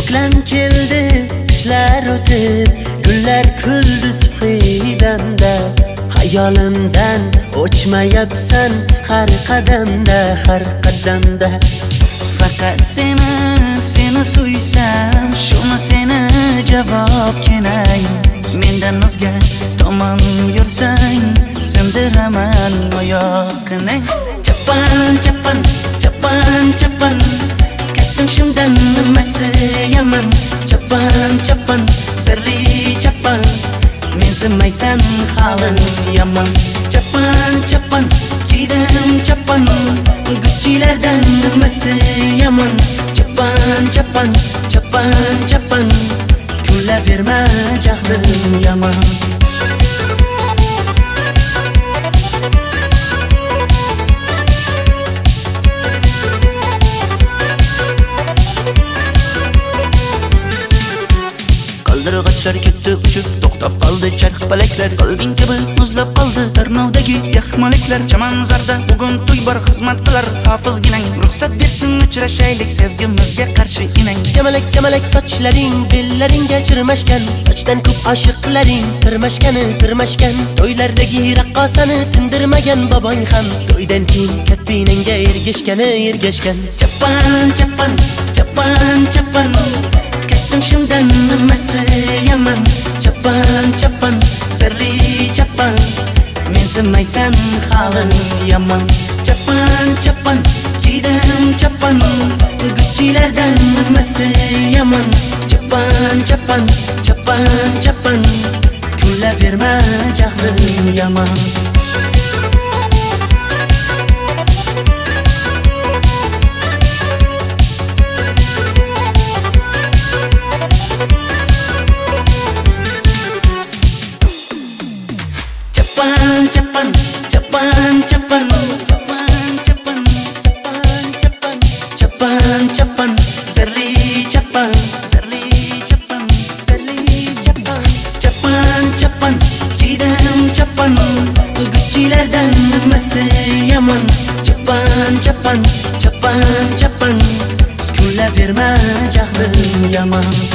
Ko'klam keldi, qishlar o'tib, gullar kuldi subhidamda. Hayolimdan o'chmayapsan har qadamda, har qadamda. Faqat seni suysam, shuni seni javob kenay. Mendan o'zga tomon yursang, sindiraman oyoqni. Chapan, chapan, chapan, chapan, kastim shundan nimasi yaman. Chapan, chapan, sirli chapan, men sinmaysan halim yaman. Chapan, chapan, kiydim chapan, Gucci'lardan nimasi yaman. Chapan, chapan, chapan, chapan, kulaverma jahlim yaman. Qaldirg'ochlar ketdi uchib, to'xtab qoldi charx palaklar. Qalbing kabi muzlab qoldi Tarnovdagi yaxmaliklar. Chamanzarda bugun to'y bor, xizmat qilar hofizginang. Ruxsat bersin uchrashaylik, sevgimizga qarshi inang. Jamalak jamalak sochlaring, bellaringga chirmashgan, sochdan ko'p oshiqlaring tirmashgan. To'ylardagi raqqosani tindirmagan bobong ham, to'ydan keyin kattinaga ergashgan. Chapan, chapan, chapan, chapan, kastim shundan nimasi yaman. Chapan, chapan, sirli chapan, men sinmaysan halim yaman. Chapan, chapan, kiydim chapan, Gucci'lardan nimasi yaman. Chapan, chapan, chapan, chapan, kulaverma jahlim yaman. Chapan, chapan, chapan, chapan, chapan, chapan, chapan, chapan, chapan, sirli chapan, sirli chapan, sirli chapan. Chapan, chapan, kiydim chapan, Gucci'lardan nimasi yaman. Chapan, chapan, chapan, chapan, kulaverma jahlim yaman.